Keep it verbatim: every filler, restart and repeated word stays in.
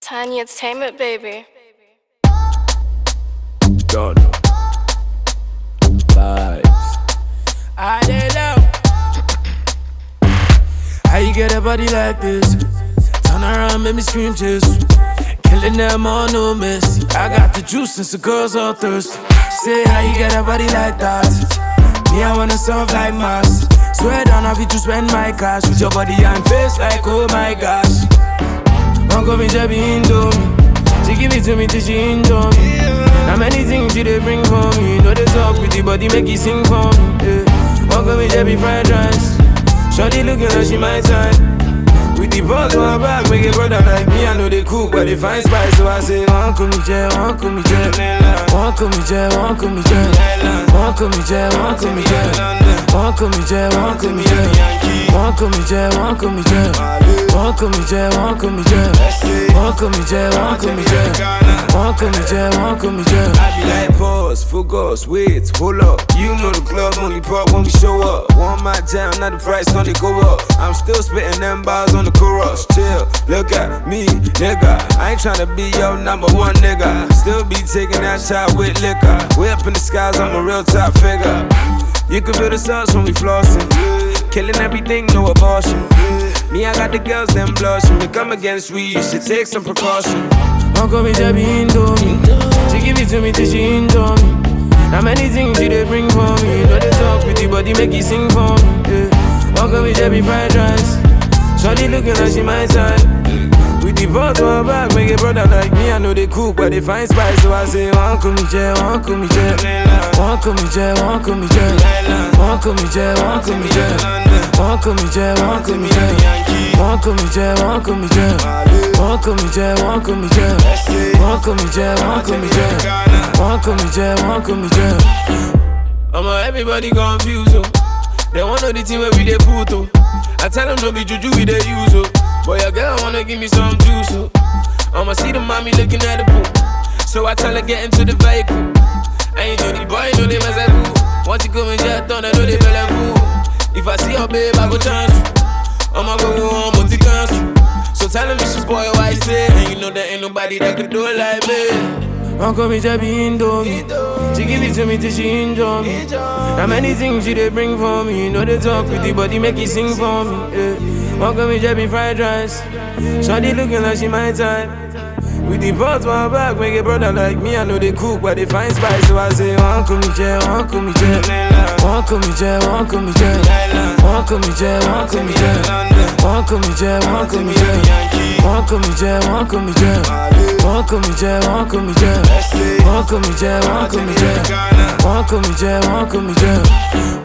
Tiny Entertainment, baby. Done. Vibes. I did love. How you get a body like this? Turn around, make me scream just. Killing them all, no miss. I got the juice since the girls all thirsty. Say how you get a body like that? Me, I wanna serve like mass. Swear down, I'll be to spend my cash. With your body and face like, oh my gosh. Don't go me Jabby Indomie. She give it to me till she enjoy me. Now many things she they bring for me. Know they talk with the body, make it sing for me. Don't go me Jabby fried rice. Shorty looking like she my type. With the balls on her back, make a brother like me. I know they cook, but they find spice. So I say, one come me jet, one come me jet. One come me jet, one come me jet. One come me jet, one come me jet. One come me jet, one come me jet. One come me jet, one come me jet. One come me jet, one come me jet. One come me jet, one come me jet. One come me jet, one come me jet. I be like pause, focus, wait, hold up. You know the club only pop when we show up. Want my jam, now the price gonna go up. I'm still spitting them bars on the chorus. Chill, look at me, nigga. I ain't tryna be your number one nigga. Still be taking that shot with liquor. Way up in the skies, I'm a real top figure. You can feel the suns when we flossing. Killing everything, no abortion. Me, I got the girls, them blushing. To come against we, you should take some precaution. Don't call me Jabby Indomie. She give it to me till she enjoy me. Now many things she they bring for me. You know they talk with the body, make it sing for me. Yeah. Don't call me Jabby fried rice. Shorty looking like she my type. With the balls on her back, make a brother like me. I know they cook, but they find spice. So I say, one come me jet, one come me jet. One come me jet, one come me jet. One come me jet, one come me jet. One come me jet, one come me jet. One come me jet, one come me jet. One come me jet, one come me jet. One come me jet, one come me jet. One come me jet, one come me jet. I'm a everybody confused, oh. They want know the team where we they put, oh. I tell them don't be juju we they use, oh. Boy, your girl wanna give me some juice, oh. I'ma see the mommy looking at the pool. So I tell her get into the vehicle. I ain't do the boy, know they mess like who. Once you come and jet on, I know they feel like who. If I see her babe, I go chance you. I'ma go home, multi cancel. So tell him she spoil what I say. And you know there ain't nobody that could do it like me. Uncle me Jabby Indomie. She give it to me till she enjoy me. Now many things she they bring for me. You know they talk with the body, make it sing for me. Yeah. Uncle me Jabby fried rice. Shorty looking like she my type. With the balls on her back, make a brother like me. I know they cook, but they find spice. So I say, one come me jet, one come me jet. One come me jet, one come me jet. One come me jet, one come me jet. One come me jet, one come me jet. One come me jet, one come me jet. One come me jet, one come me jet. One come me jet, one come me jet. One come me jet, one come me jet.